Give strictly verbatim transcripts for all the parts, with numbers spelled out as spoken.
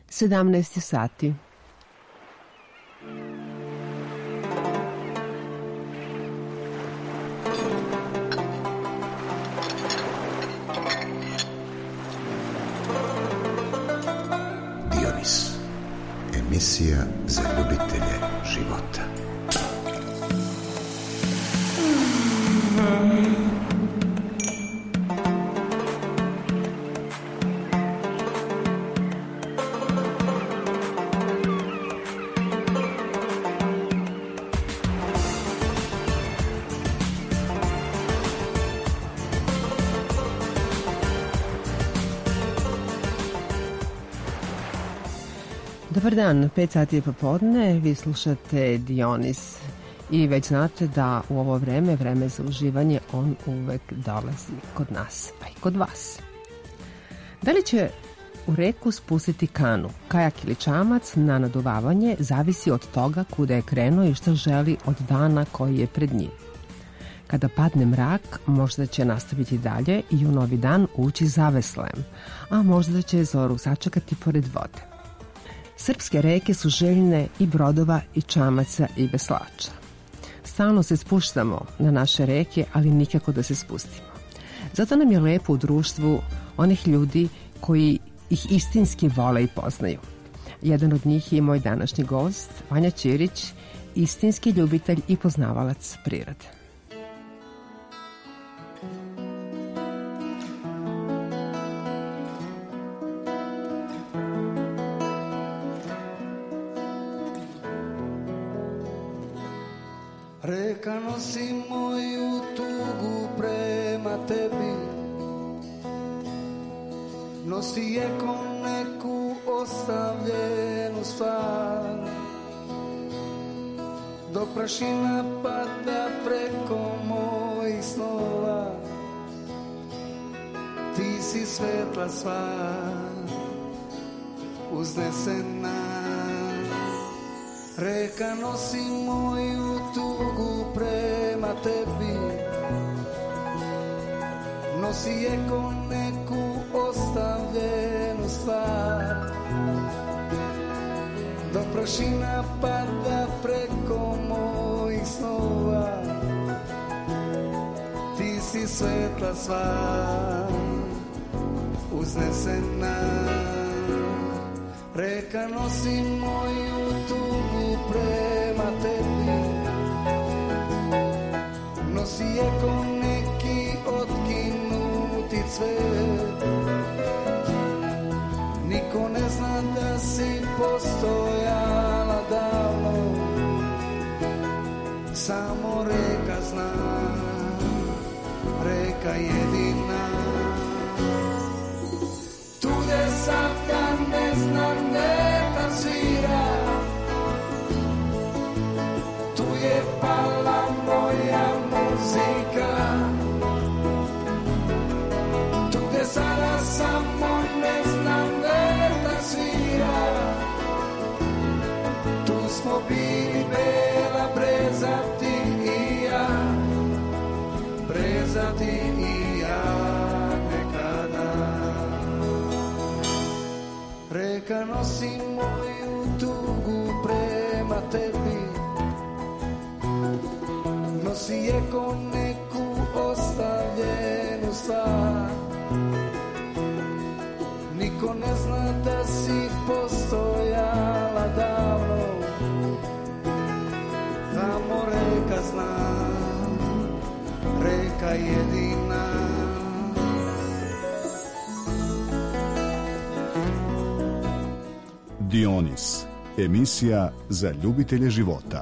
sedamnaest sati. Dionis, emisija za ljubitelje života. Dobar dan, pet sati je popodne, vi slušate Dionis i već znate da u ovo vreme, vreme za uživanje, on uvek dolazi kod nas, pa i kod vas. Da li će u reku spustiti kanu, kajak ili čamac na naduvavanje zavisi od toga kuda je krenuo i što želi od dana koji je pred njim. Kada padne mrak, možda će nastaviti dalje i u novi dan ući zaveslem, a možda će zoru sačekati pored vode. Srpske reke su željne i brodova i čamaca i veslača. Stalno se spuštamo na naše reke, ali nikako da se spustimo. Zato nam je lepo u društvu onih ljudi koji ih istinski vole i poznaju. Jedan od njih je moj današnji gost, Vanja Ćirić, istinski ljubitelj i poznavalac prirode. Reka nosi moju tugu prema tebi, nosi je ko neku ostavljenu stvar, dok prašina pada preko mojih snova, ti si svetla sva, uznesena. Reka nosi moju tugu prema tebi, nosi je ko neku ostavljenu stvar, dok prašina pada preko mojih snova, ti si svetla sva, uznesena. Reka nosi moju tugu prema tebi, nosi je ko neki otkinuti cvet, niko ne zna da si postojala davno, samo reka zna, reka jedina. Tu je sablja neznaneta svira, tu je pala moja muzika, tu gde sada samo neznaneta svira, tu smo bili bela breza ti i ja, breza ti i ja. Reka nosi moju tugu prema tebi, nosi je ko neku ostavljenu stvar, niko ne zna da si postojala davno, tamo reka zna, reka jedina. Dionis, emisija za ljubitelje života.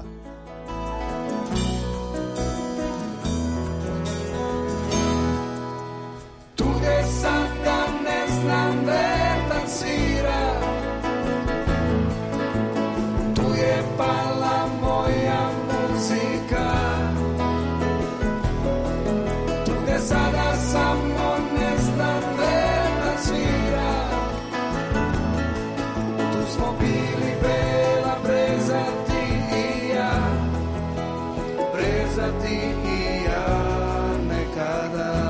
Tu gde sada ne znam vetar svira, tu je pala moja muzika, tu gde sada samo ne znam vetar svira, smo bili bela breza ti i ja, breza ti i ja nekada.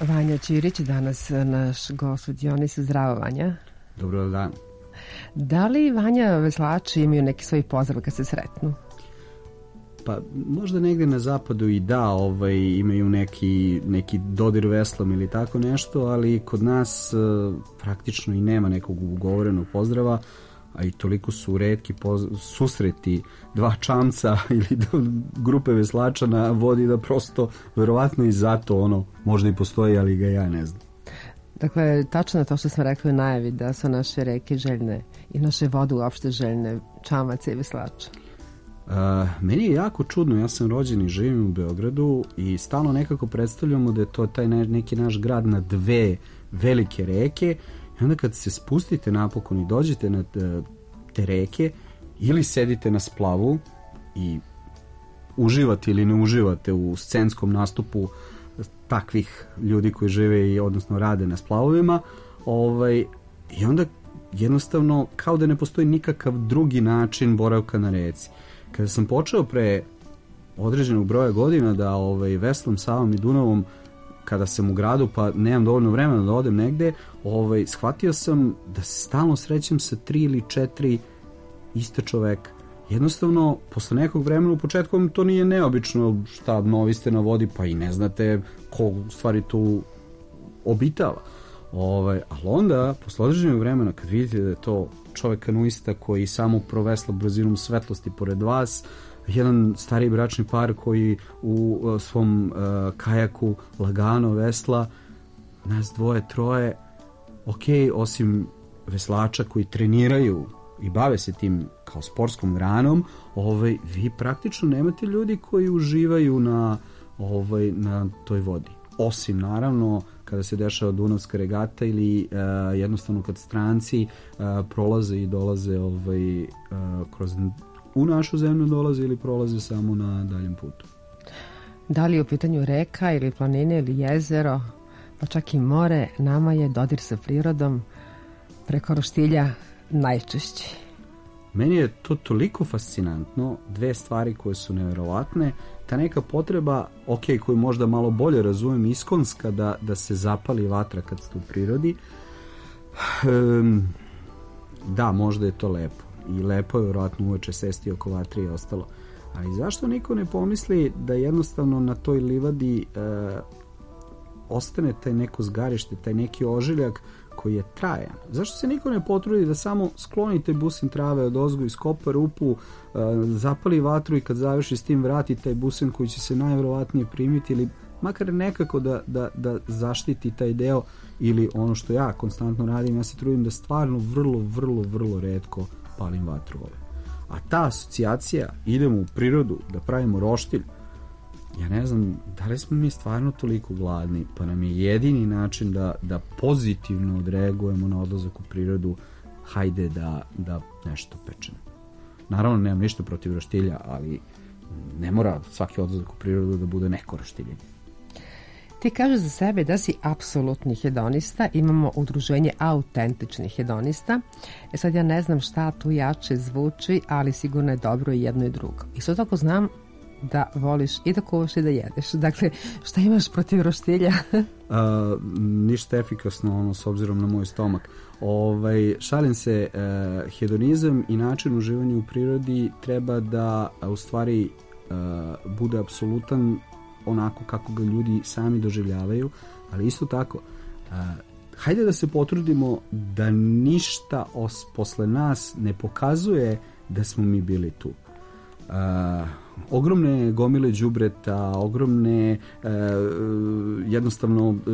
Vanja Ćirić, danas naš gost u Dionisi. Zdravo, Vanja. Dobro dan. Da li Vanja veslači imaju neki svoj pozdrav kad se sretnu? Pa možda negde na zapadu i da, ovaj, imaju neki, neki dodir veslom ili tako nešto, ali kod nas e, praktično i nema nekog ugovorenog pozdrava, a i toliko su retki poz... susreti dva čamca ili grupe veslača na vodi da prosto verovatno i zato ono možda i postoji, ali ga ja ne znam. Dakle, tačno je to što smo rekli u najavi, da su naše reke željne i naše vode uopšte željne čamaca i veslača. Uh, meni je jako čudno, ja sam rođen i živim u Beogradu i stalno nekako predstavljamo da je to taj ne, neki naš grad na dve velike reke i onda kad se spustite napokon i dođete na te reke ili sedite na splavu i uživate ili ne uživate u scenskom nastupu takvih ljudi koji žive i odnosno rade na splavovima, ovaj, i onda jednostavno kao da ne postoji nikakav drugi način boravka na reci. Kada sam počeo pre određenog broja godina da ovaj, veslam Savom i Dunavom, kada sam u gradu pa nemam dovoljno vremena da odem negde, ovaj, shvatio sam da se stalno srećem sa tri ili četiri iste čoveka. Jednostavno, posle nekog vremena u početku to nije neobično, šta, novi ste na vodi pa i ne znate ko u stvari tu obitava. Ovaj, ali onda, posle određenog vremena, kad vidite da je to čovek kanuista koji samo provesla brzinom svetlosti pored vas, jedan stariji bračni par koji u uh, svom uh, kajaku lagano vesla, nas dvoje, troje, ok, osim veslača koji treniraju i bave se tim kao sportskom granom, ovaj, vi praktično nemate ljudi koji uživaju na, ovaj, na toj vodi. Osim, naravno, kada se dešava Dunavska regata ili uh, jednostavno kad stranci uh, prolaze i dolaze ovaj, uh, kroz u našu zemlju dolaze ili prolaze samo na daljem putu. Da li je u pitanju reka ili planine ili jezero, pa čak i more, nama je dodir sa prirodom preko roštilja najčešći. Meni je to toliko fascinantno, dve stvari koje su neverovatne, ta neka potreba, ok, koju možda malo bolje razumem, iskonska, da, da se zapali vatra kad ste u prirodi. Um, da, možda je to lepo. I lepo je vjerojatno uveče sesti oko vatre i ostalo. Ali zašto niko ne pomisli da jednostavno na toj livadi e, ostane taj neko zgarište, taj neki ožiljak koji je trajan? Zašto se niko ne potrudi da samo sklonite busin trave od ozgo, iskopa rupu, e, zapali vatru i kad završi s tim vrati taj busin koji će se najvjerovatnije primiti ili makar nekako da, da, da zaštiti taj deo, ili ono što ja konstantno radim, ja se trudim da stvarno vrlo, vrlo, vrlo retko palim vatru ove. A ta asocijacija, idemo u prirodu da pravimo roštilj, ja ne znam da li smo mi stvarno toliko gladni, pa nam je jedini način da, da pozitivno odreagujemo na odlazak u prirodu, hajde da, da nešto pečemo. Naravno, nemam ništa protiv roštilja, ali ne mora svaki odlazak u prirodu da bude neko roštiljenje. Ti kažeš za sebe da si apsolutni hedonista, imamo udruženje autentičnih hedonista. E sad ja ne znam šta tu jače zvuči, ali sigurno je dobro i jedno i drugo. Isto tako znam da voliš i da kuvaš i da jedeš. Dakle, šta imaš protiv roštilja? A, ništa efikasno, ono, s obzirom na moj stomak. Ovaj, šalim se, eh, hedonizam i način uživanja u prirodi treba da u stvari eh, bude apsolutan onako kako ga ljudi sami doživljavaju, ali isto tako uh, hajde da se potrudimo da ništa os, posle nas ne pokazuje da smo mi bili tu. Uh, ogromne gomile đubreta, ogromne uh, jednostavno uh,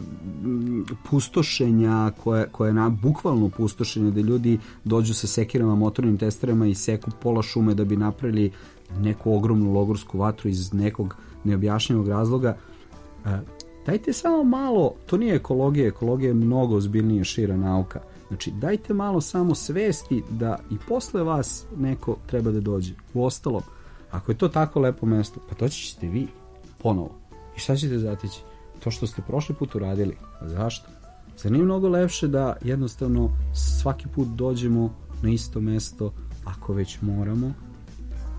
pustošenja koje, koje na bukvalno pustošenje, da ljudi dođu sa sekirama, motornim testerama i seku pola šume da bi napravili neku ogromnu logorsku vatru iz nekog neobjašnjivog razloga. E, dajte samo malo, to nije ekologija, ekologija je mnogo ozbiljnija, šira nauka. Znači, dajte malo samo svesti da i posle vas neko treba da dođe. Uostalo, ako je to tako lepo mesto, pa doći ćete vi ponovo. I šta ćete zatići? To što ste prošli put uradili. A zašto? Zar nije mnogo lepše da jednostavno svaki put dođemo na isto mesto, ako već moramo,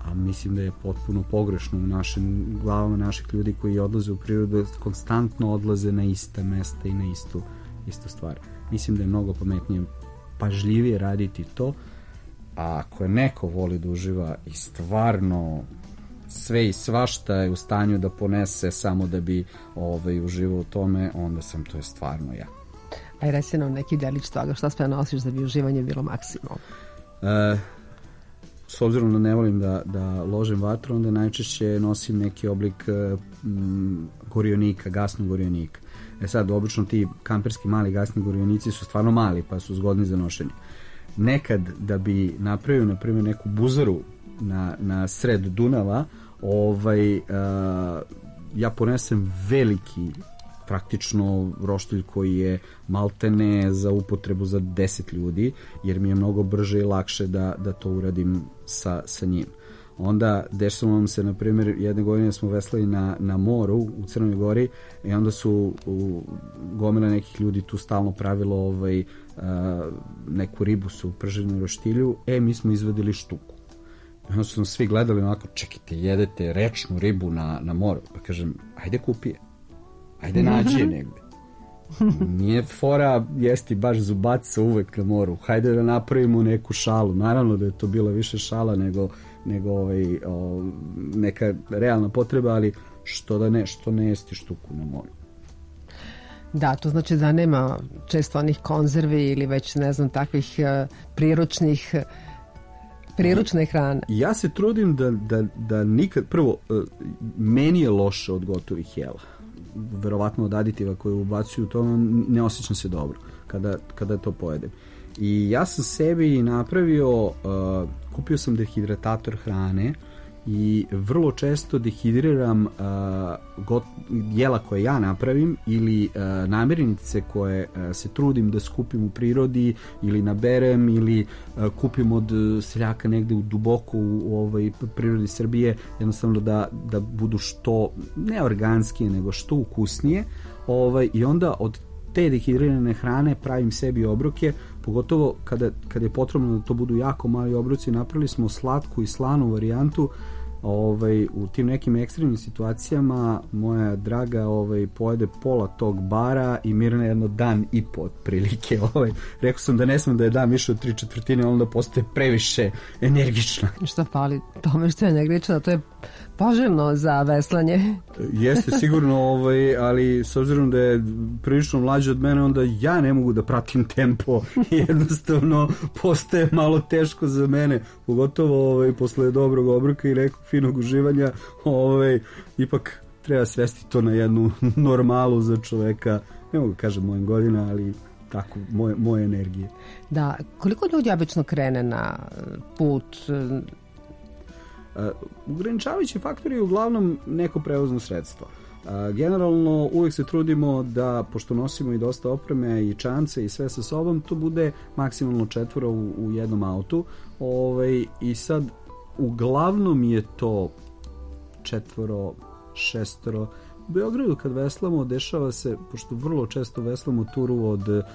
a mislim da je potpuno pogrešno u našim glavama naših ljudi koji odlaze u prirodu, konstantno odlaze na ista mesta i na istu, istu stvar. Mislim da je mnogo pametnije, pažljivije raditi to, a ako je neko voli da uživa i stvarno sve i svašta je u stanju da ponese samo da bi ovaj, uživao u tome, onda sam to je stvarno ja. Aj, reci nam neki delić toga, šta sve nosiš da bi uživanje bilo maksimalno? E, s obzirom da ne volim da, da ložem vatru, onda najčešće nosim neki oblik m, gorionika, gasnog gorionika. E sad, obično ti kamperski mali gasni gorionici su stvarno mali, pa su zgodni za nošenje. Nekad da bi napravio, na primjer, neku buzaru na, na sred Dunava, ovaj, uh, ja ponesem veliki praktično roštilj koji je maltene za upotrebu za deset ljudi, jer mi je mnogo brže i lakše da, da to uradim sa, sa njim. Onda dešavamo nam se, na primjer, jedne godine smo veslali na, na moru u Crnoj Gori i onda su u, gomila nekih ljudi tu stalno pravilo ovaj, uh, neku ribu su prženu roštilju, e, mi smo izvadili štuku. I onda su nam svi gledali onako, čekajte, jedete rečnu ribu na, na moru. Pa kažem, ajde kupi je. Ajde nađi je negde. Nije fora jesti baš zubaca uvek na moru. Hajde da napravimo neku šalu. Naravno da je to bila više šala nego, nego ovaj, o, neka realna potreba, ali što da ne, što ne jesti štuku na moru. Da, to znači da nema često onih konzervi ili već, ne znam, takvih uh, priručnih priručne hrane. Ja se trudim da, da, da nikad, prvo, meni je loše od gotovih jela. Verovatno od aditiva koje ubacuju to, ne osjećam se dobro kada, kada to pojedem. I ja sam sebi napravio, uh, kupio sam dehidratator hrane i vrlo često dehidriram uh, got, jela koje ja napravim ili uh, namirnice koje uh, se trudim da skupim u prirodi ili naberem ili uh, kupim od seljaka negde u duboko u, u ovoj prirodi Srbije, jednostavno da, da budu što ne organskije nego što ukusnije, ovaj, i onda od te dehidrirane hrane pravim sebi obroke, pogotovo kada, kada je potrebno da to budu jako mali obroci. Napravili smo slatku i slanu varijantu. Ovaj, u tim nekim ekstremnim situacijama moja draga ovaj, pojede pola tog bara i Mirna jedno dan i po otprilike. Ovaj, rekao sam da ne smem da je dam više od tri četvrtine, onda postaje previše energična. Šta fali tome što je energična? To je poželjno za veslanje. Jeste sigurno, ovaj, ali s obzirom da je prilično mlađa od mene, onda ja ne mogu da pratim tempo. Jednostavno postaje malo teško za mene, pogotovo ovaj, posle dobrog obroka i nekog finog uživanja, ovaj, ipak treba svesti to na jednu normalu za čoveka, ne mogu kažem mojim godina, ali tako, moje, moje energije. Da, koliko ljudi obično krene na put? Uh, ograničavajući faktor je uglavnom neko prevozno sredstvo. Uh, generalno uvijek se trudimo da, pošto nosimo i dosta opreme i čance i sve sa sobom, to bude maksimalno četvoro u, u jednom autu. Ovaj, i sad uglavnom je to četvoro, šestoro. U Beogradu kad veslamo dešava se, pošto vrlo često veslamo turu od e,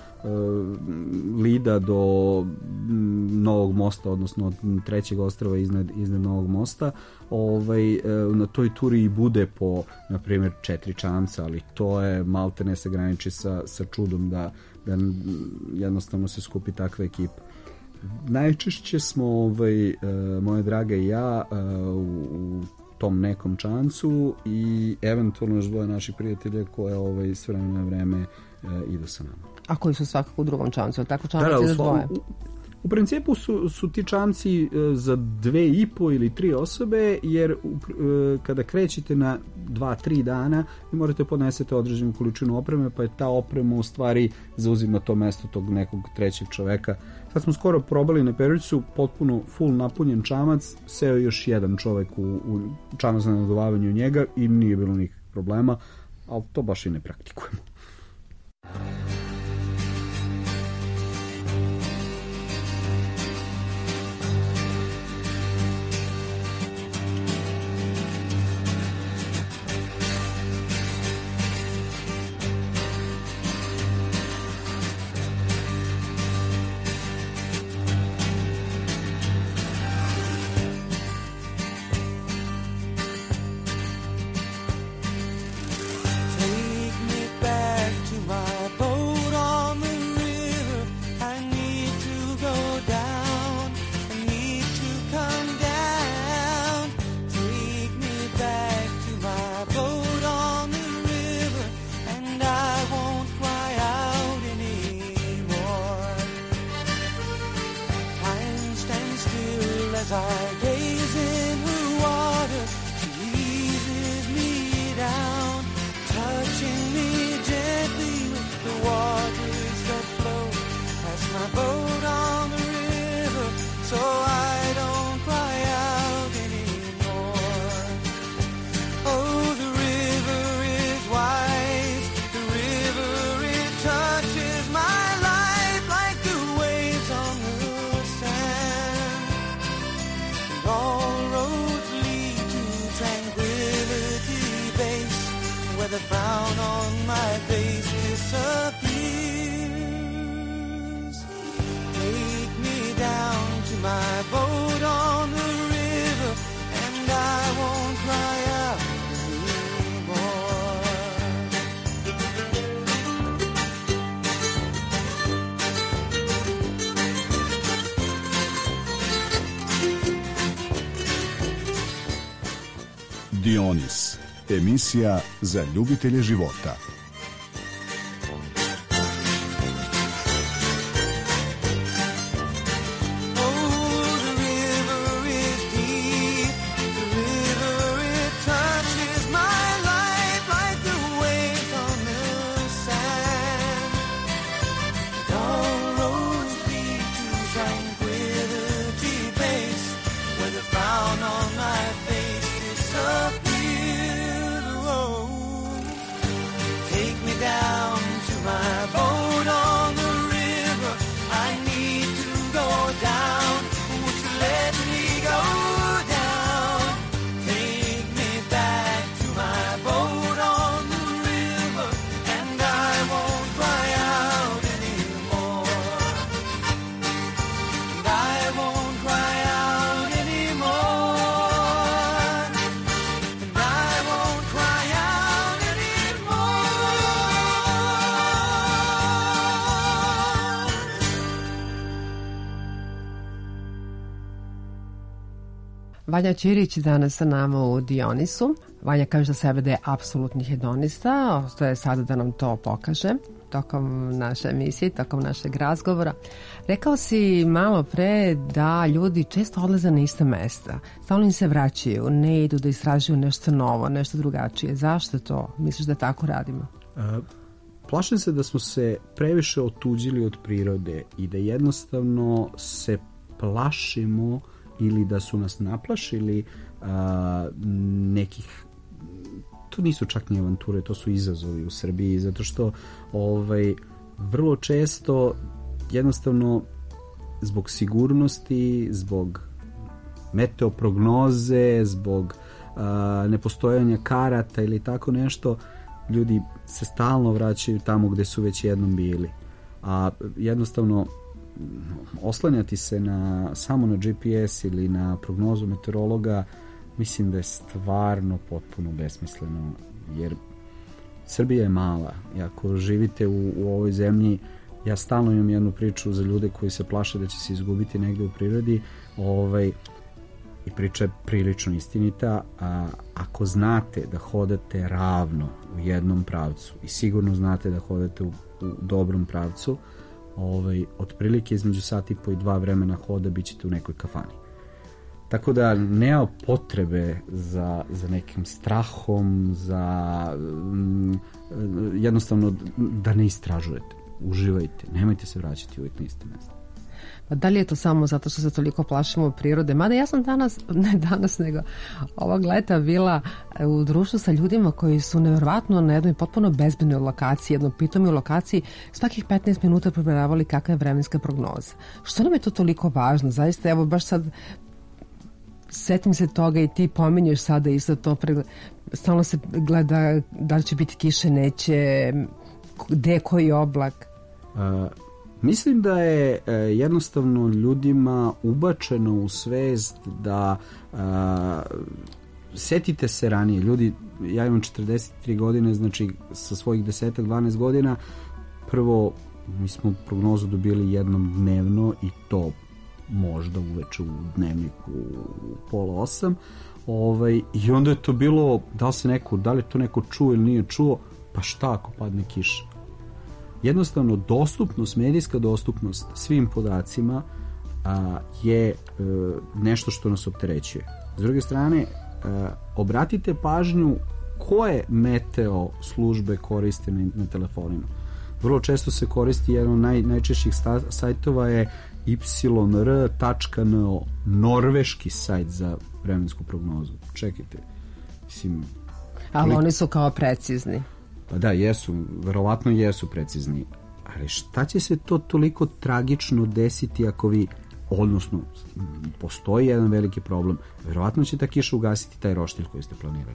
Lida do m, Novog mosta, odnosno od trećeg ostrava iznad, iznad Novog mosta, ovaj, e, na toj turi i bude po, na primjer, četiri čamca, ali to je maltene se graniči sa, sa čudom da, da jednostavno se skupi takva ekipa. Najčešće smo, ovaj, e, moje draga i ja, e, u tom nekom čancu i eventualno još dvoje naših prijatelja koje ovaj, s vremena na vreme e, idu sa nama. A koji su svakako u drugom čancu, tako čanci da, da, za dvoje? U, u principu su, su ti čanci e, za dve i po ili tri osobe, jer u, e, kada krećete na dva, tri dana, vi morate podnesete određenu količinu opreme, pa je ta oprema u stvari zauzima to mesto tog nekog trećeg čoveka. Sad smo skoro probali na Perućicu, potpuno full napunjen čamac, seo još jedan čovek u, u čamac na nadovavanju njega i nije bilo nikakvih problema, ali to baš i ne praktikujemo. As I gaze in her water, she eases me down, touching me gently with the waters that flow past my boat on the river, so I don't cry out anymore. Oh, the river is wise, the river, it touches my life like the waves on the sand. And all roads lead to Tranquility Base, where the frown on my face disappears. Take me down to my boat on the river, and I won't cry out anymore. Dionis, emisija za ljubitelje života. Vanja Ćirić danas sa nama u Dionisu. Vanja kaže za sebe da je apsolutni hedonista, ostaje sada da nam to pokaže tokom naše emisije, tokom našeg razgovora. Rekao si malo pre da ljudi često odlaze na ista mesta, stalno im se vraćaju, ne idu da istražuju nešto novo, nešto drugačije. Zašto to misliš da tako radimo? Uh, plašim se da smo se previše otuđili od prirode i da jednostavno se plašimo ili da su nas naplašili uh, nekih, to nisu čak ni avanture, to su izazovi u Srbiji, zato što ovaj, vrlo često jednostavno zbog sigurnosti, zbog meteoprognoze, zbog uh, nepostojanja karata ili tako nešto, ljudi se stalno vraćaju tamo gde su već jednom bili. A jednostavno oslanjati se na, samo na G P S ili na prognozu meteorologa, mislim da je stvarno potpuno besmisleno, jer Srbija je mala i ako živite u, u ovoj zemlji, ja stalno imam jednu priču za ljude koji se plaše da će se izgubiti negde u prirodi, ovaj, i priča je prilično istinita. A ako znate da hodate ravno u jednom pravcu i sigurno znate da hodate u, u dobrom pravcu, ovaj, otprilike između sati i po i dva vremena hoda bit ćete u nekoj kafani. Tako da nema potrebe za, za nekim strahom, za um, jednostavno da ne istražujete, uživajte, nemojte se vraćati uvijek na isto mjesto. Pa da li je to samo zato što se toliko plašimo prirode? Mada ja sam danas, ne danas, nego ovog leta bila u društvu sa ljudima koji su nevjerovatno na jednoj potpuno bezbednoj lokaciji, jednoj pitomoj lokaciji, svakih petnaest minuta provjeravali kakva je vremenska prognoza. Što nam je to toliko važno? Zaista, evo, baš sad setim se toga i ti pominješ sada isto to, pre, stalno se gleda da li će biti kiše, neće, gde je koji oblak. Uh, mislim da je uh, jednostavno ljudima ubačeno u svest da uh, setite se ranije, ljudi, ja imam četrdeset tri godine, znači sa svojih deset dvanaest godina, prvo mi smo prognozu dobili jednom dnevno i to možda uveče u dnevniku u pola osam, ovaj, i onda je to bilo, da li se neko, da li to neko čuo ili nije čuo, pa šta ako padne kiša. Jednostavno dostupnost, medijska dostupnost svim podacima a, je a, nešto što nas opterećuje. S druge strane, a, obratite pažnju koje meteo službe koriste na, na telefonima. Vrlo često se koristi jedan od naj, najčešćih sta, sajtova je y r tačka n o, norveški sajt za vremensku prognozu. Čekajte. Mislim, ali koliko... oni su kao precizni. Pa da, jesu, verovatno jesu precizni. Ali šta će se to toliko tragično desiti ako vi, odnosno, postoji jedan veliki problem, verovatno će ta kiša ugasiti taj roštilj koji ste planirali.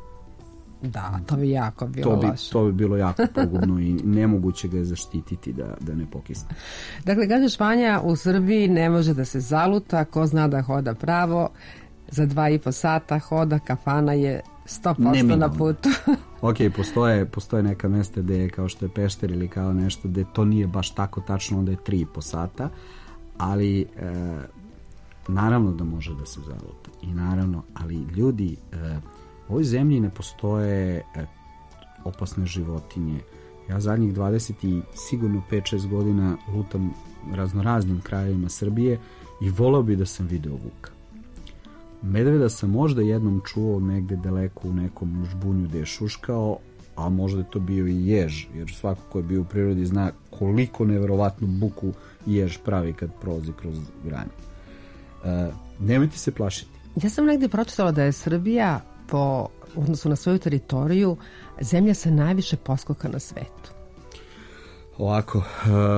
Da, to bi jako bilo to bi, loše. To bi bilo jako pogubno i nemoguće ga je zaštititi da, da ne pokisne. Dakle, kaže Španja, u Srbiji ne može da se zaluta, ko zna da hoda pravo, za dva i po sata hoda, kafana je sto posto na putu. Ok, postoje, postoje neka mesta gde je kao što je Pešter ili kao nešto gde to nije baš tako tačno, onda je tri i po sata, ali e, naravno da može da se zaluta i naravno, ali ljudi e, u ovoj zemlji ne postoje e, opasne životinje. Ja zadnjih dvadeset i sigurno pet šest godina lutam raznoraznim krajevima Srbije i volao bi da sam video vuka. Medveda sam možda jednom čuo negde daleko u nekom žbunju gde je šuškao, a možda je to bio i jež, jer svako ko je bio u prirodi zna koliko neverovatnu buku jež pravi kad prolazi kroz granje. E, nemojte se plašiti. Ja sam negde pročitala da je Srbija po odnosu na svoju teritoriju zemlja sa najviše poskoka na svetu. Ovako, uh,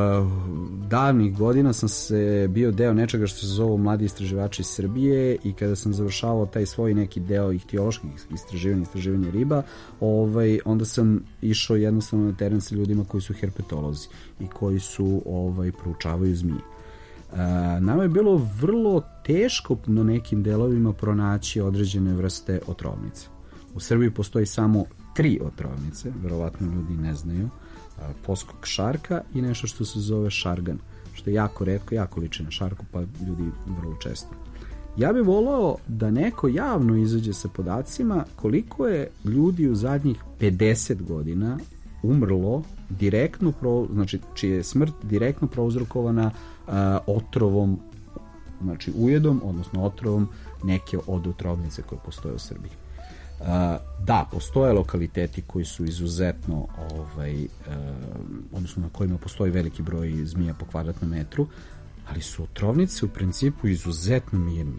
davnih godina sam se bio deo nečega što se zove Mladi istraživači Srbije i kada sam završavao taj svoj neki deo ihtioloških istraživanja, istraživanja riba, ovaj, onda sam išao jednostavno na teren sa ljudima koji su herpetolozi i koji su ovaj, proučavaju zmije. Uh, nama je bilo vrlo teško na nekim delovima pronaći određene vrste otrovnice. U Srbiji postoji samo tri otrovnice, verovatno ljudi ne znaju, poskok šarka i nešto što se zove šargan, što je jako retko, jako liči na šarku, pa ljudi vrlo često. Ja bih volao da neko javno izađe sa podacima koliko je ljudi u zadnjih pedeset godina umrlo direktno, pro, znači čija je smrt direktno prouzrokovana uh, otrovom, znači ujedom, odnosno otrovom neke od otrovnice koje postoje u Srbiji. Uh, da, postoje lokaliteti koji su izuzetno ovaj, uh, odnosno na kojima postoji veliki broj zmija po kvadratnom metru, ali su otrovnice u principu izuzetno mirne.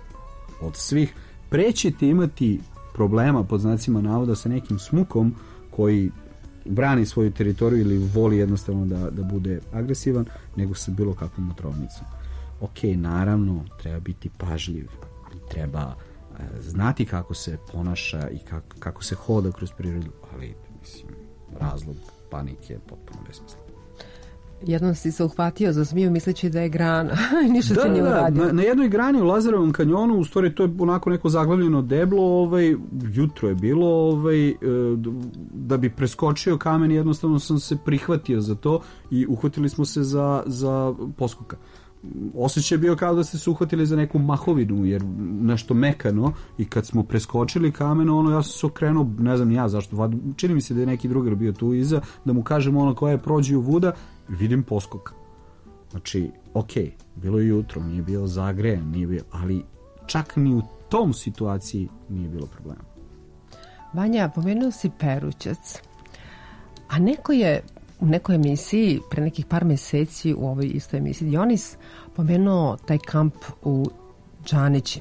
Od svih prećete imati problema pod znacima navoda sa nekim smukom koji brani svoju teritoriju ili voli jednostavno da, da bude agresivan, nego sa bilo kakvom otrovnicom. Ok, naravno, treba biti pažljiv, treba znati kako se ponaša i kako, kako se hoda kroz prirodu, ali mislim, razlog panike je potpuno besmislen. Jednom si se uhvatio za zmiju misleći da je grana. Ništa da, se nije uradio. Na, na jednoj grani u Lazarevom kanjonu, u stvari to je onako neko zaglavljeno deblo, ovaj, jutro je bilo, ovaj, da bi preskočio kamen, jednostavno sam se prihvatio za to i uhvatili smo se za, za poskoka. Osjećaj je bio kao da ste se uhvatili za neku mahovinu, jer nešto mekano, i kad smo preskočili kamen, ono, ja sam se okrenuo, ne znam ja zašto, čini mi se da je neki drugar bio tu iza, da mu kažem ono koja je prođio vuda, vidim poskok. Znači, ok, bilo je jutro, nije bilo zagrejan, nije bilo, ali čak ni u tom situaciji nije bilo problema. Vanja, pomenuo si Perućac, a neko je u nekoj emisiji, pre nekih par meseci u ovoj istoj emisiji Dionis, pomenuo taj kamp u Džanićima.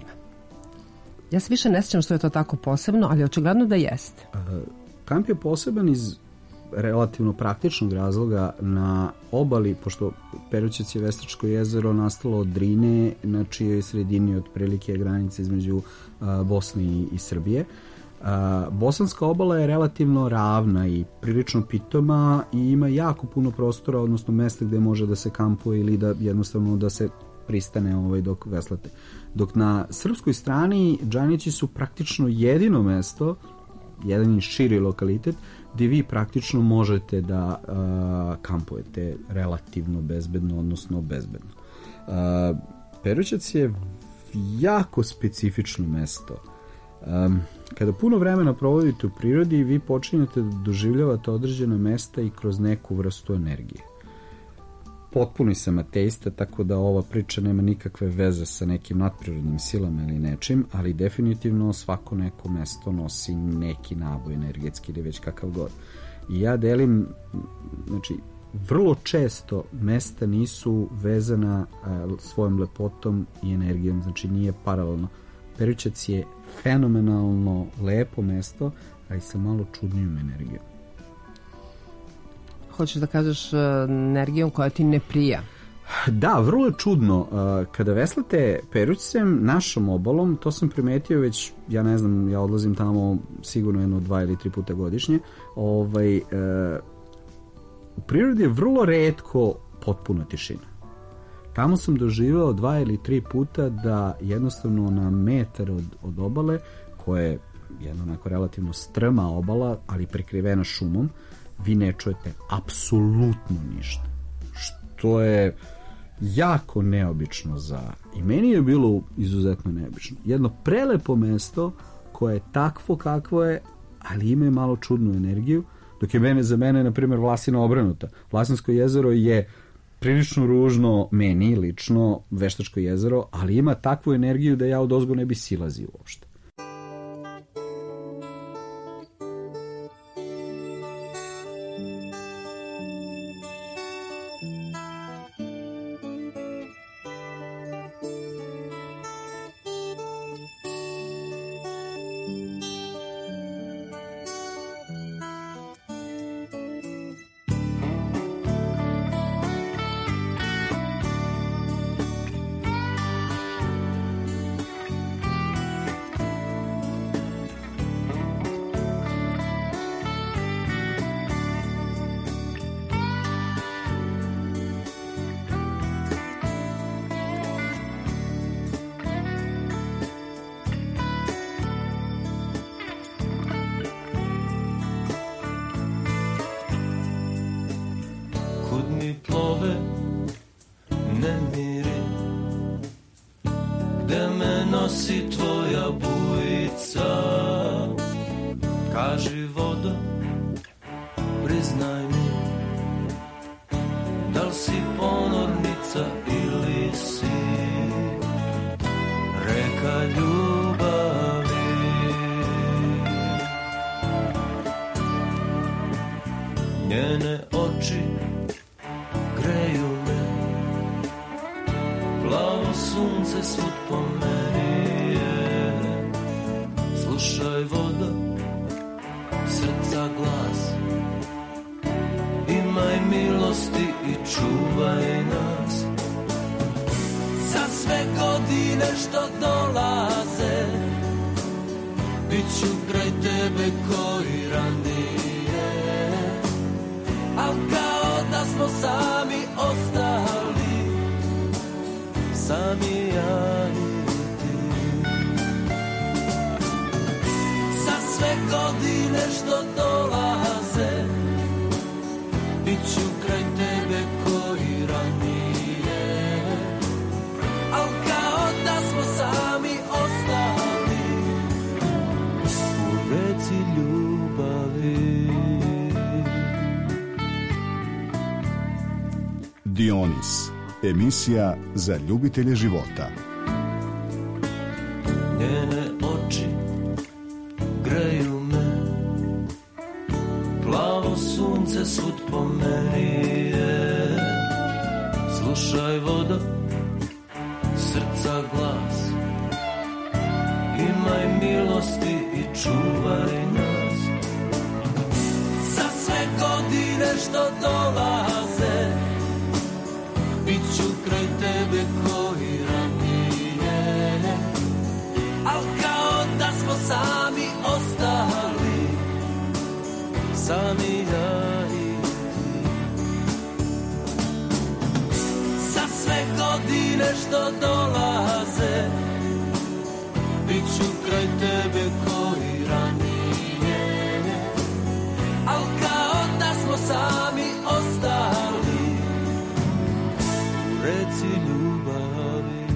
Ja se više ne sjećam što je to tako posebno, ali očigledno da jeste. Kamp je poseban iz relativno praktičnog razloga. Na obali, pošto Perućac je Veštačko jezero nastalo od Drine, na čijoj sredini otprilike granice između Bosne i, i Srbije. Uh, Bosanska obala je relativno ravna i prilično pitoma i ima jako puno prostora, odnosno mesta gde može da se kampuje ili da jednostavno da se pristane ovaj, dok veslate. Dok na srpskoj strani Džanići su praktično jedino mesto, jedan širi lokalitet, gde vi praktično možete da uh, kampujete relativno bezbedno, odnosno bezbedno. Uh, Perućac je jako specifično mesto. Um, kada puno vremena provodite u prirodi, vi počinjete da doživljavate određena mesta i kroz neku vrstu energije. potpuni sam ateista, tako da ova priča nema nikakve veze sa nekim nadprirodnim silama ili nečim, ali definitivno svako neko mesto nosi neki naboj energetski ili već kakav god. I ja delim, znači, vrlo često mesta nisu vezana a, svojom lepotom i energijom, znači nije paralelno. Perućac je fenomenalno lepo mesto, ali sa malo čudnijom energijom. Hoćeš da kažeš uh, energijom koja ti ne prija? Da, vrlo je čudno. Uh, kada veslate Perućcem, našom obalom, to sam primetio već, ja ne znam, ja odlazim tamo sigurno jedno, dva ili tri puta godišnje, ovaj, uh, u prirodi je vrlo retko potpuna tišina. Tamo sam doživao dva ili tri puta da jednostavno na metar od, od obale, koja je jedna onako relativno strma obala, ali prekrivena šumom, vi ne čujete apsolutno ništa. Što je jako neobično za... I meni je bilo izuzetno neobično. Jedno prelepo mesto koje je takvo kakvo je, ali ima malo čudnu energiju, dok je mene, za mene, na primjer, Vlasina obrnuta. Vlasinsko jezero je prilično ružno meni, lično, Veštačko jezero, ali ima takvu energiju da ja od ozgo ne bi silazio uopšte. Dionis, emisija za ljubitelje života. Njene oči greju me, plavo sunce svud po meni je. Slušaj vodo, srca glas, imaj milosti i čuvaj nas. Za sve godine što dolaze, biću kraj tebe koji ranije, al kao da smo sami ostali, sami ja i ti. Za sve godine što dolaze, biću kraj tebe koji ranije, al kao da smo sami ostali, reci ljubavi.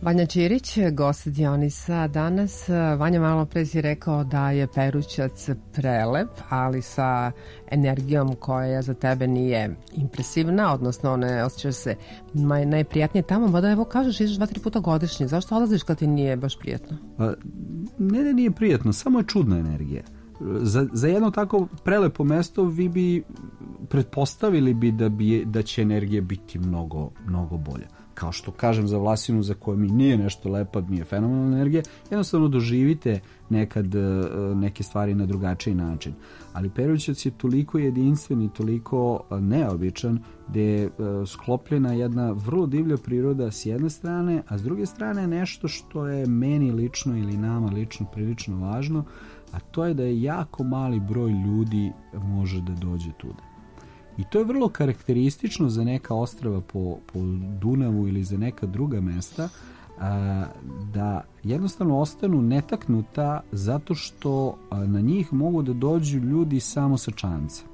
Vanja Ćirić, gost Dionisa danas. Vanja, malo pre si rekao da je Perućac prelep, ali sa energijom koja za tebe nije impresivna, odnosno ne osjećaš se maj, najprijatnije tamo, mada evo kažeš ideš dva, tri puta godišnje. Zašto odlaziš kad ti nije baš prijatno? Pa, ne da nije prijatno, samo je čudna energija. Za, za jedno tako prelepo mesto vi bi pretpostavili bi da, bi da će energija biti mnogo, mnogo bolja. Kao što kažem za Vlasinu, za koje mi nije nešto lepa, mi je fenomenalna energija, jednostavno doživite nekad neke stvari na drugačiji način. Ali Perućac je toliko jedinstven i toliko neobičan da je sklopljena jedna vrlo divlja priroda s jedne strane, a s druge strane nešto što je meni lično ili nama lično prilično važno, a to je da je jako mali broj ljudi može da dođe tuda. I to je vrlo karakteristično za neka ostrava po, po Dunavu ili za neka druga mesta, a, da jednostavno ostanu netaknuta zato što a, na njih mogu da dođu ljudi samo sa čamca.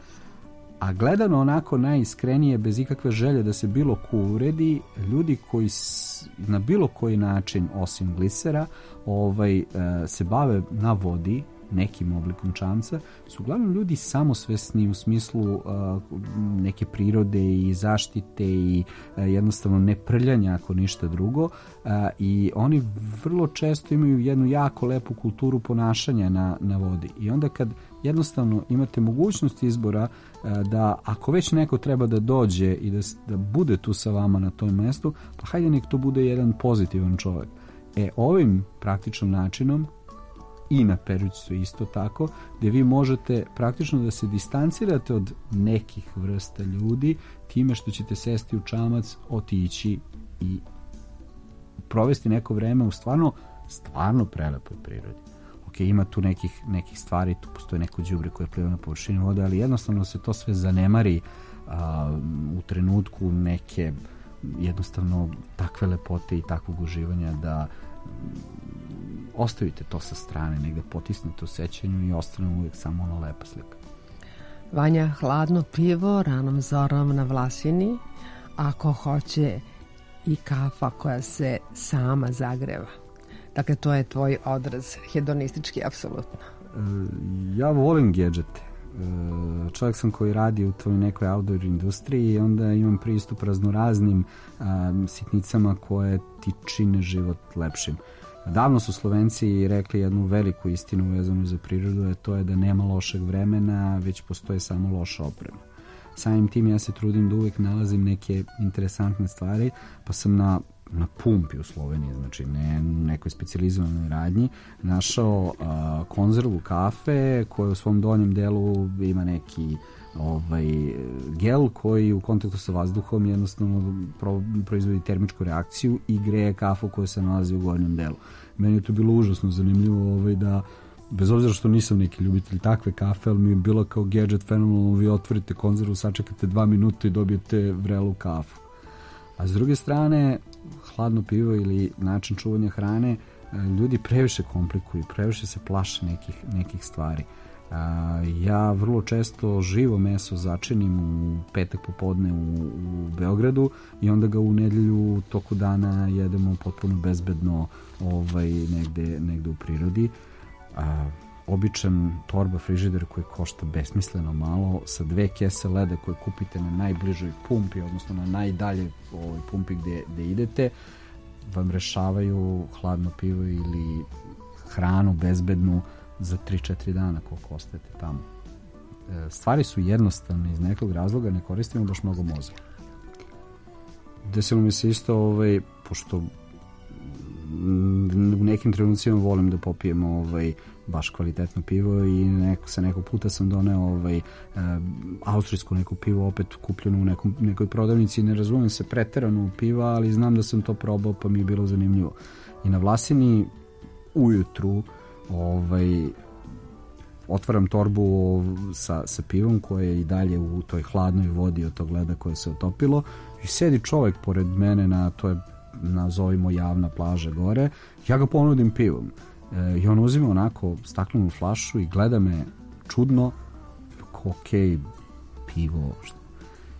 A gledano onako najiskrenije, bez ikakve želje da se bilo ko uvredi, ljudi koji s, na bilo koji način, osim glisera, ovaj, a, se bave na vodi, nekim oblikom čamca, su uglavnom ljudi samosvesni u smislu uh, neke prirode i zaštite i uh, jednostavno neprljanja ako ništa drugo, uh, i oni vrlo često imaju jednu jako lepu kulturu ponašanja na, na vodi. I onda kad jednostavno imate mogućnost izbora uh, da ako već neko treba da dođe i da, da bude tu sa vama na tom mestu, pa hajde nek to bude jedan pozitivan čovjek. E, ovim praktičnom načinom i na Perućcu isto tako, gdje vi možete praktično da se distancirate od nekih vrsta ljudi time što ćete sesti u čamac, otići i provesti neko vreme u stvarno, stvarno prelepoj prirodi. Ok, ima tu nekih, nekih stvari, tu postoje neko đubre koje pliva na površini vode, ali jednostavno se to sve zanemari a, u trenutku neke jednostavno takve lepote i takvog uživanja da ostavite to sa strane, negde potisnete u sećanju i ostane uvijek samo ona lepa slika. Vanja, hladno pivo ranom zorom na Vlasini, ako hoće i kafa koja se sama zagreva. Dakle, to je tvoj odraz hedonistički, apsolutno. Ja volim gedžete. Čovjek sam koji radi u toj nekoj outdoor industriji i onda imam pristup raznoraznim um, sitnicama koje ti čine život lepšim. Davno su Slovenci rekli jednu veliku istinu vezanu za prirodu, a to je da nema lošeg vremena, već postoje samo loša oprema. Samim tim ja se trudim da uvijek nalazim neke interesantne stvari, pa sam na, na pumpi u Sloveniji, znači ne nekoj specijalizovanoj radnji, našao a, konzervu kafe koja u svom donjem delu ima neki ovaj gel koji u kontaktu sa vazduhom jednostavno pro, proizvodi termičku reakciju i greje kafu koja se nalazi u gornjem delu. Meni je to bilo užasno zanimljivo, ovaj, da bez obzira što nisam neki ljubitelj takve kafe, ali mi je bilo kao gadget fenomenalno, vi otvorite konzervu, sačekate dva minuta i dobijete vrelu kafu. A s druge strane, hladno pivo ili način čuvanja hrane, ljudi previše komplikuju, previše se plaše nekih, nekih stvari. Ja vrlo često živo meso začinim u petak popodne u, u Beogradu i onda ga u nedjelju u toku dana jedemo potpuno bezbedno ovaj, negde, negde u prirodi. A, običan torba frižider koji košta besmisleno malo sa dve kese leda koje kupite na najbližoj pumpi, odnosno na najdalje ovaj, pumpi gde, gde idete, vam rešavaju hladno pivo ili hranu bezbednu za tri četiri dana koliko ostajete tamo. Stvari su jednostavne, iz nekog razloga ne koristimo baš mnogo mozga. Desilo mi se isto, ovaj, pošto u nekim trenucima volim da popijem ovaj, baš kvalitetno pivo i neko, sa nekog puta sam doneo ovaj, austrijsko neko pivo opet kupljeno u nekom, nekoj prodavnici. Ne razumijem se preterano u piva, ali znam da sam to probao pa mi je bilo zanimljivo. I na Vlasini ujutru ovaj, otvaram torbu sa, sa pivom koje je i dalje u toj hladnoj vodi od tog leda koje se otopilo i sedi čovjek pored mene na, to je nazovimo javna plaža gore, ja ga ponudim pivom e, i on uzima onako staklenu flašu i gleda me čudno, ok, pivo, šta?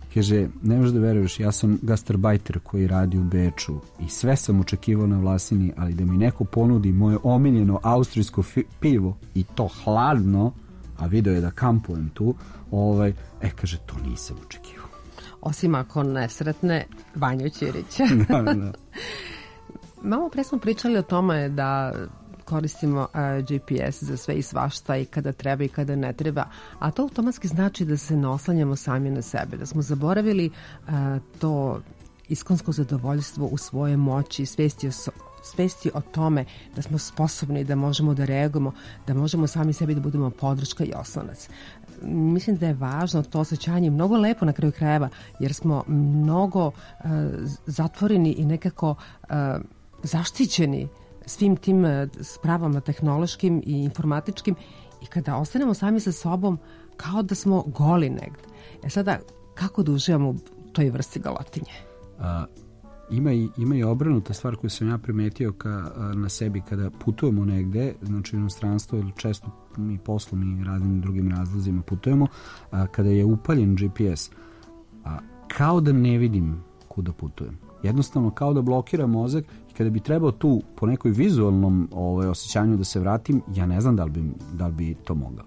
Kaže, ne možeš da veruješ, ja sam gastarbajter koji radi u Beču i sve sam očekivao na Vlasini, ali da mi neko ponudi moje omiljeno austrijsko fi- pivo i to hladno, a video je da kampujem tu, ovaj, e, kaže, to nisam očekivao. Osim ako nesretne Vanju Ćirića. Da, da. Malo pre smo pričali o tome da koristimo uh, G P S za sve i svašta i kada treba i kada ne treba, a to automatski znači da se ne oslanjamo sami na sebe, da smo zaboravili uh, to iskonsko zadovoljstvo u svoje moći, svesti o, svesti o tome da smo sposobni, da možemo da reagujemo, da možemo sami sebi da budemo podrška i oslonac. Mislim da je važno to osjećanje, mnogo lepo na kraju krajeva, jer smo mnogo uh, zatvoreni i nekako uh, zaštićeni svim tim spravama tehnološkim i informatičkim i kada ostanemo sami sa sobom kao da smo goli negde. E sada, kako da uživamo u toj vrsti golotinje? A, ima, i, ima i obrnuta stvar koju sam ja primetio ka, a, na sebi kada putujemo negde, znači u inostranstvo ili često mi poslom i raznim drugim razlozima putujemo, a, kada je upaljen G P S, a, kao da ne vidim kuda putujem. Jednostavno kao da blokira mozak i kada bi trebao tu po nekoj vizualnom ovaj, osjećanju da se vratim, ja ne znam da li bi, da li bi to mogao.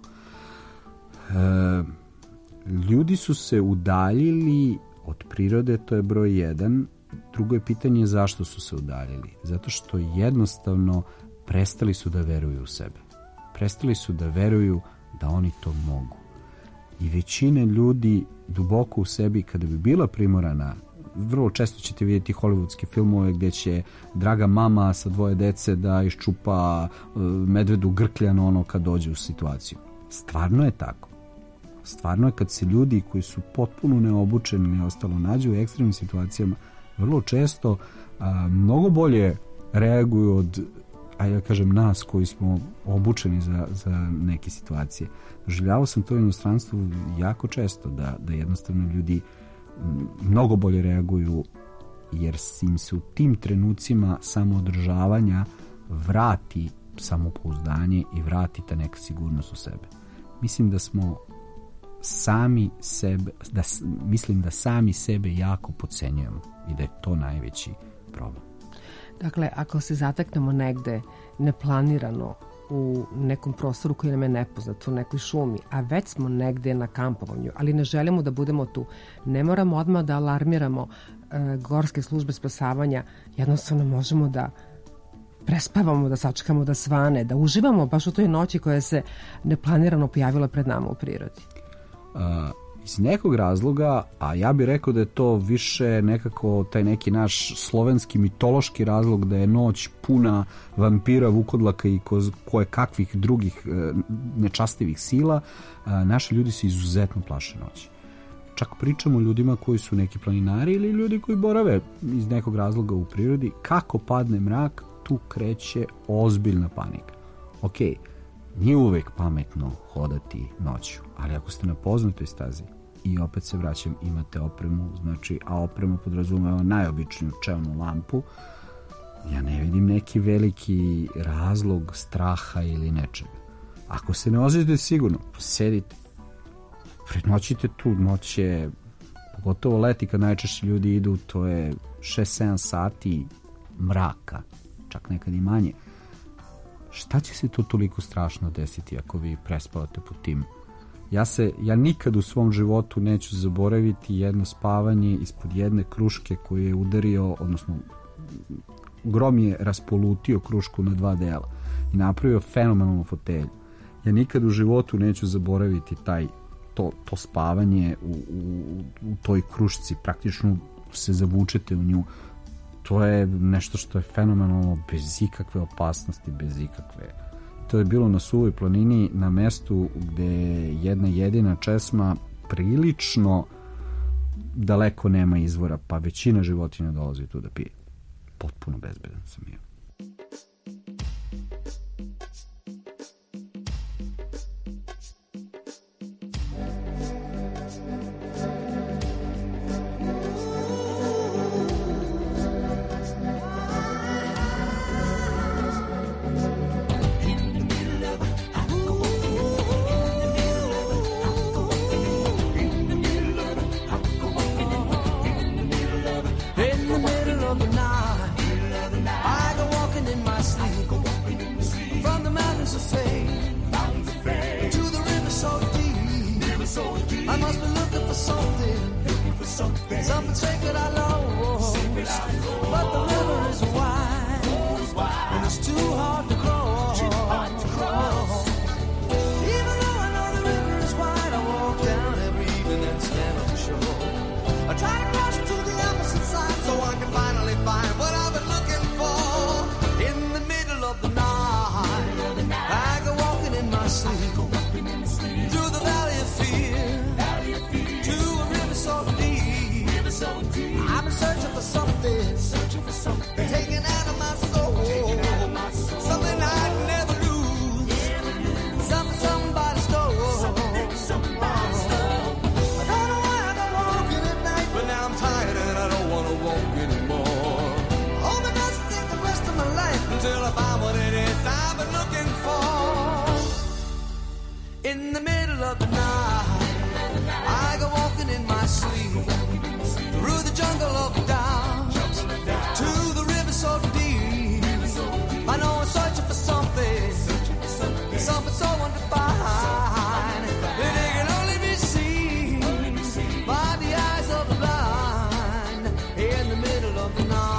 E, ljudi su se udaljili od prirode, to je broj jedan. Drugo je pitanje zašto su se udaljili. Zato što jednostavno prestali su da veruju u sebe. Prestali su da veruju da oni to mogu. I većina ljudi duboko u sebi, kada bi bila primorana, vrlo često ćete vidjeti hollywoodske filmove gdje će draga mama sa dvoje dece da iščupa uh, medvedu grkljano ono kad dođe u situaciju. Stvarno je tako. Stvarno je kad se ljudi koji su potpuno neobučeni i ostalo nađu u ekstremnim situacijama, vrlo često uh, mnogo bolje reaguju od, ajde da kažem, nas koji smo obučeni za, za neke situacije. Doživljavao sam to u inostranstvu jako često, da, da jednostavno ljudi mnogo bolje reaguju jer im se u tim trenucima samoodržavanja vrati samopouzdanje i vrati ta neka sigurnost u sebe. Mislim da smo sami sebe, da, mislim da sami sebe jako podcenjujemo i da je to najveći problem. Dakle, ako se zateknemo negde neplanirano u nekom prostoru koji nam je nepoznat, u nekoj šumi, a već smo negde na kampovanju, ali ne želimo da budemo tu, ne moramo odmah da alarmiramo e, gorske službe spasavanja, jednostavno možemo da prespavamo, da sačekamo da svane, da uživamo baš u toj noći koja se neplanirano pojavila pred nama u prirodi. Uh, iz nekog razloga, a ja bih rekao da je to više nekako taj neki naš slovenski mitološki razlog da je noć puna vampira, vukodlaka i ko, koje kakvih drugih e, nečastivih sila, a, naši ljudi se izuzetno plaše noći. Čak pričamo o ljudima koji su neki planinari ili ljudi koji borave iz nekog razloga u prirodi, kako padne mrak, tu kreće ozbiljna panika. Okej, nije uvek pametno hodati noću, ali ako ste na poznatoj stazi i opet se vraćam, imate opremu, znači, a oprema podrazumeva najobičniju čelnu lampu, ja ne vidim neki veliki razlog straha ili nečega. Ako se ne osjećate sigurno, sedite, prenoćite tu, noć je, pogotovo leti kad najčešće ljudi idu, to je šest sedam sati mraka, čak nekad i manje. Šta će se to toliko strašno desiti ako vi prespavate po tim? Ja se, ja nikad u svom životu neću zaboraviti jedno spavanje ispod jedne kruške koju je udario, odnosno grom je raspolutio krušku na dva dela i napravio fenomenalnu fotelju. Ja nikad u životu neću zaboraviti taj, to, to spavanje u, u, u toj krušci, praktično se zavučete u nju. To je nešto što je fenomenalno, bez ikakve opasnosti, bez ikakve. To je bilo na Suvoj planini, na mestu gde jedna jedina česma prilično daleko nema izvora, pa većina životinja dolazi tu da pije. Potpuno bezbedan sam bio. I must be looking for something, looking for something, something sacred I know. Sacred I know. But the river is wide, oh, wide, and it's too hard to cross. Too hard to cross. Even though I know the river is wide, I walk down every evening and stand on the shore. I try to cross to the opposite side so I can finally find what I've been looking for. In the middle of the night, I go walking in my sleep through the valley of fear to a river so deep. I've been searching for something, taken out of my soul, something I'd never lose, something somebody stole. I don't know why I go walking at night, but now I'm tired and I don't want to walk anymore. I hope it doesn't take the rest of my life until I find what it is I've been looking for. In the middle of the night, I go walking in my sleep through the jungle of doubt to the river so deep. I know I'm searching for something, something so undefined that it can only be seen by the eyes of the blind. In the middle of the night.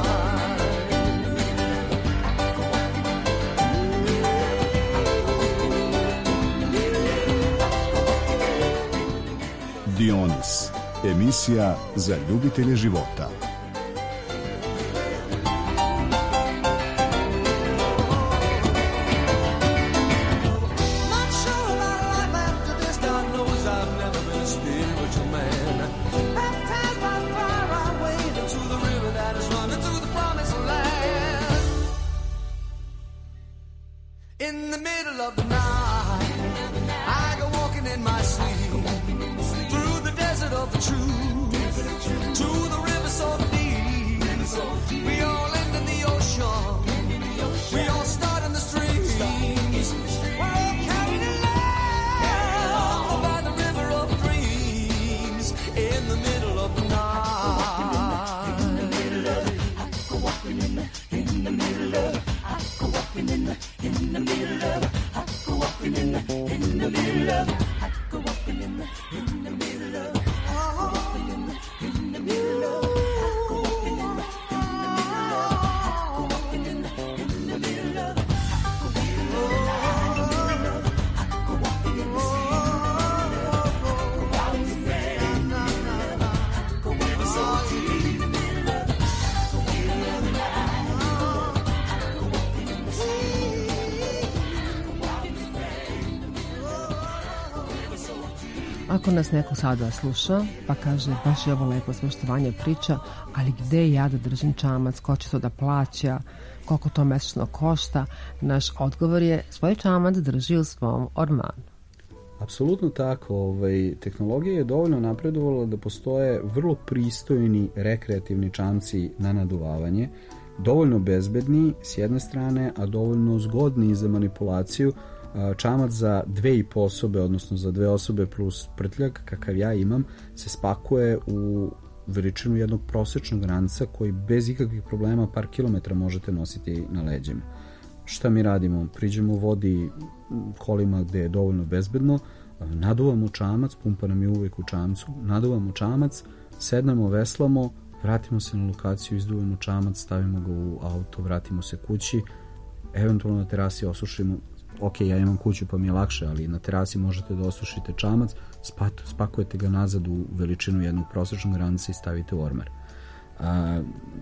Dionis, emisija za ljubitelje života. Not sure about life after this, God knows I've never been a spiritual man. Baptized by fire, I wade into the river that is running to the promised land. In the middle of the night, I go walking in my sleep through the desert of the truth to the river so deep. We all end in the ocean. We all start in the streams. We're all carried along by the river of dreams. In the middle of the night. In the middle of it, I go walking in the, in the middle of it. I go walking in the, in the middle of it. I go walking in the, in the middle of it. I go walking in the, in the middle of it. Ako nas neko sada sluša, pa kaže baš je ovo lepo sve što Vanja priča, ali gde ja da držim čamac, ko će to da plaća, koliko to mesečno košta, naš odgovor je svoj čamac drži u svom ormanu. Apsolutno tako. Ovaj, tehnologija je dovoljno napredovala da postoje vrlo pristojni rekreativni čamci na naduvavanje, dovoljno bezbedni s jedne strane, a dovoljno zgodni za manipulaciju. Čamac za dve i po osobe, odnosno za dve osobe plus prtljak, kakav ja imam, se spakuje u veličinu jednog prosečnog ranca koji bez ikakvih problema par kilometra možete nositi na leđima. Šta mi radimo? Priđemo u vodi kolima gde je dovoljno bezbedno, naduvamo čamac, pumpa nam je uvek u čamcu, naduvamo čamac, sednemo, veslamo, vratimo se na lokaciju, izduvamo čamac, stavimo ga u auto, vratimo se kući, eventualno na terasi osušimo. Ok, ja imam kuću pa mi je lakše, ali na terasi možete da osušite čamac, spakujete ga nazad u veličinu jednog prosječnog ranca i stavite u ormar. A,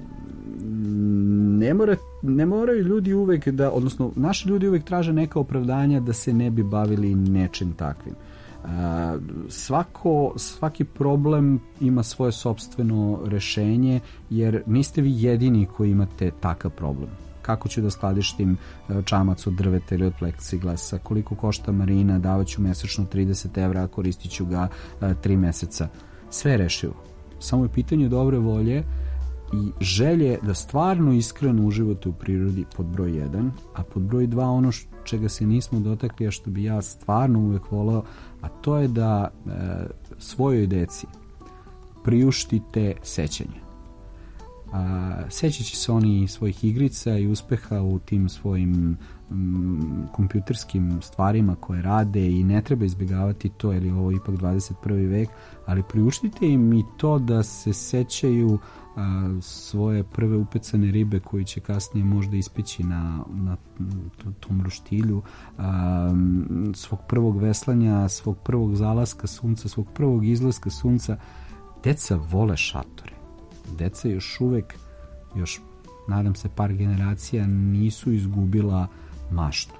ne, mora, ne moraju ljudi uvek da, odnosno naši ljudi uvek traže neka opravdanja da se ne bi bavili nečim takvim. A, svako, svaki problem ima svoje sopstveno rešenje, jer niste vi jedini koji imate takav problem. Kako ću da skladištim čamac od drveta ili od pleksiglasa, koliko košta marina, davat ću mesečno trideset evra, a koristit ću ga tri meseca. Sve je rešivo. Samo je pitanje dobre volje i želje da stvarno iskreno uživate u prirodi, pod broj jedan, a pod broj dva ono čega se nismo dotakli, a što bi ja stvarno uvek volao, a to je da e, svojoj deci priuštite sećanje. A, sećaće se oni svojih igrica i uspeha u tim svojim m, kompjuterskim stvarima koje rade i ne treba izbjegavati to, jer je ovo ipak dvadeset prvi vek, ali priuštite im i to da se sećaju a, svoje prve upecane ribe koji će kasnije možda ispeći na, na tom roštilju, a, svog prvog veslanja, svog prvog zalaska sunca, svog prvog izlaska sunca. Deca vole šatore. Deca još uvek, još nadam se par generacija, nisu izgubila maštu.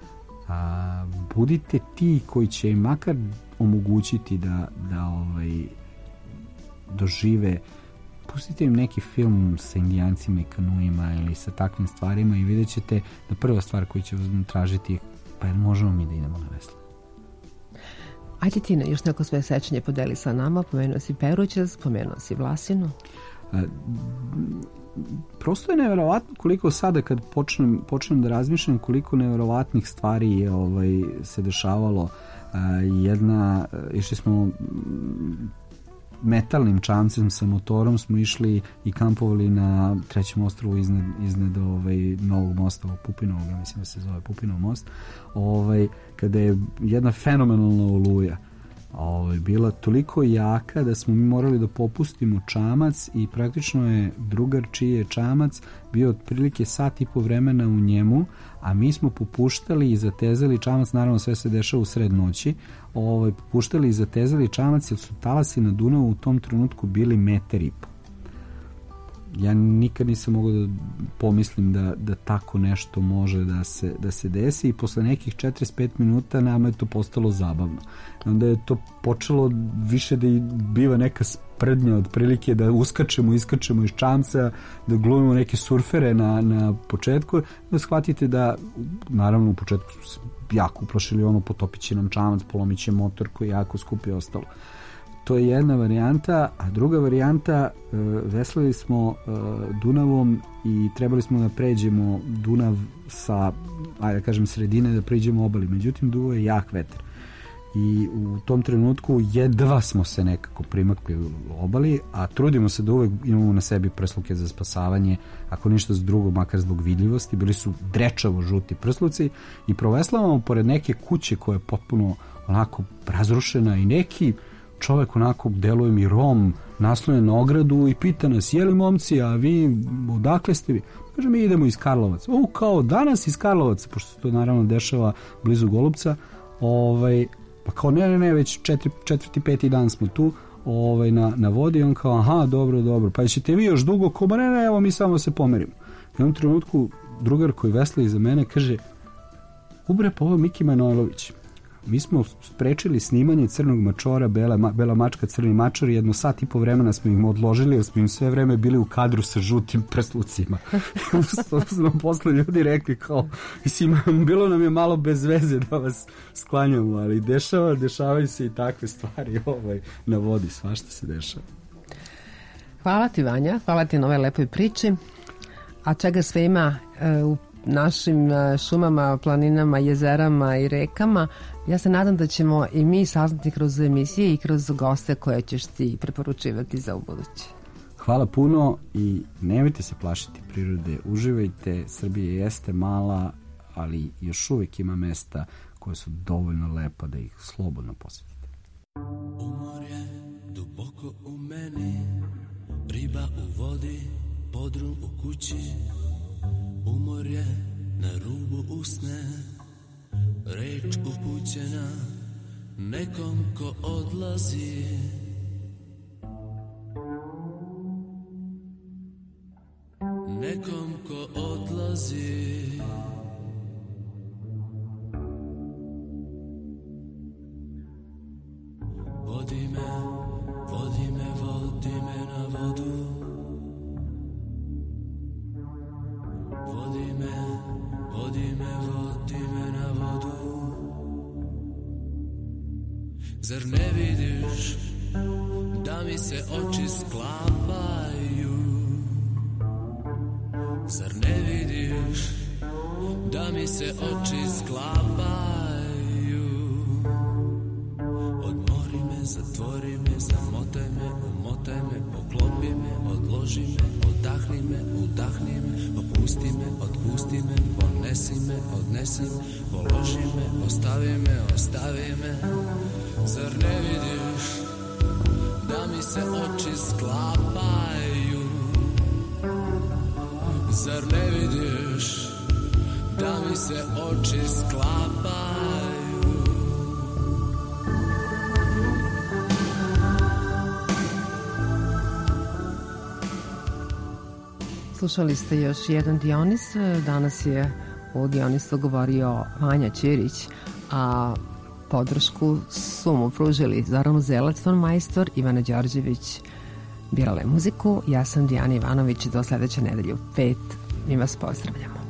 A, budite ti koji će im makar omogućiti da, da ovaj, dožive, pustite im neki film sa indijancima i kanuima ili sa takvim stvarima i vidjet ćete da prva stvar koju će tražiti, pa jel možemo mi da idemo na vesla. Ajde Tina, još neko svoje sećanje podeli sa nama, pomenuo si Perućac, pomenuo si Vlasinu. A, prosto je neverovatno koliko sada kad počnem, počnem da razmišljam koliko neverovatnih stvari je ovaj, se dešavalo. A, jedna, išli smo metalnim čamcem sa motorom, smo išli i kampovali na trećem ostrvu iznad, iznad ovaj, Novog mosta, ovog Pupinovog, mislim da se zove Pupinov most, ovaj, kada je jedna fenomenalna oluja ovaj, bila toliko jaka da smo mi morali da popustimo čamac i praktično je drugar čiji je čamac bio otprilike sat i po vremena u njemu, a mi smo popuštali i zatezali čamac, naravno sve se dešava u sred noći, ovaj, popuštali i zatezali čamac jer su talasi na Dunavu u tom trenutku bili metar i po. Ja nikad nisam mogao da pomislim da, da tako nešto može da se, da se desi i posle nekih četrdeset pet minuta nama je to postalo zabavno. Onda je to počelo više da biva neka sprdnja otprilike, da uskačemo, iskačemo iz čamca, da glumimo neke surfere na, na početku, da shvatite da, naravno u početku su se jako uplašili, ono, potopit će nam čamac, polomit će motor koji je jako skup i ostalo. To je jedna varijanta, a druga varijanta, e, veslali smo e, Dunavom i trebali smo da pređemo Dunav sa, ajde da kažem, sredine, da pređemo obali. Međutim, duvo je jak vetar. I u tom trenutku jedva smo se nekako primakli u obali, a trudimo se da uvek imamo na sebi prsluke za spasavanje, ako ništa z drugo, makar zbog vidljivosti. Bili su drečavo žuti prsluci i proveslavamo pored neke kuće koja je potpuno onako razrušena i neki čovek onako deluje mi Rom, naslonjen na ogradu i pita nas, je li momci, a vi odakle ste vi? Kaže, mi idemo iz Karlovaca. O, kao danas iz Karlovaca, pošto se to naravno dešava blizu Golubca, ovaj, pa kao ne, ne, ne, već četiri, četvrti, peti dan smo tu, ovaj, na, na vodi, on kao, aha, dobro, dobro, pa ćete vi još dugo, ko, ba ne, ne, evo mi samo se pomerimo. I u jednom trenutku drugar koji vesla iza mene kaže, ubre, pa ovo Miki Manojlović. Mi smo sprečili snimanje Crnog mačora, Bela, ma, Bela mačka, Crni mačor, jedno sat i po vremena smo im odložili, jer smo im sve vreme bili u kadru sa žutim prslucima. Smo posle ljudi rekli kao, mislim, bilo nam je malo bez veze da vas sklanjamo, ali dešava, dešavaju se i takve stvari ovaj, na vodi, svašta se dešava. Hvala ti, Vanja, hvala ti na ovoj lepoj priči, a čega sve ima e, u našim šumama, planinama, jezerama i rekama. Ja se nadam da ćemo i mi saznati kroz emisije i kroz goste koje ćeš ti preporučivati za ubuduće. Hvala puno i nemojte se plašiti prirode, uživajte. Srbija jeste mala, ali još uvijek ima mesta koje su dovoljno lepa da ih slobodno posjetite. Umor je duboko u meni, riba u vodi, podrum u kući. Umor je na rubu usne, reč upućena nekom ko odlazi. Nekom ko odlazi. Vodi me, vodi me, vodi me na vodu. Vodi me, vodi me, vodi me na vodu. Zar ne vidiš da mi se oči sklapaju? Zar ne vidiš da mi se oči sklapaju? Odmori me zatvori me, zamotaj me, umotaj me, poklopi me, odloži me, odahni me, udahni me, opusti me, otpusti me, ponesi me, odnesi me, položi me, ostavi me, ostavi me. Zar ne vidiš da mi se oči sklapaju? Zar ne vidiš da mi se oči sklapaju? Slušali ste još jedan Dionis. Danas je u Dionisu govorio Vanja Ćirić, a podršku su mu pružili Zoran Uzelac, ton majstor, Ivana Đorđević birale muziku. Ja sam Dijana Ivanović, do sledeće nedelje u pet. Mi vas pozdravljamo.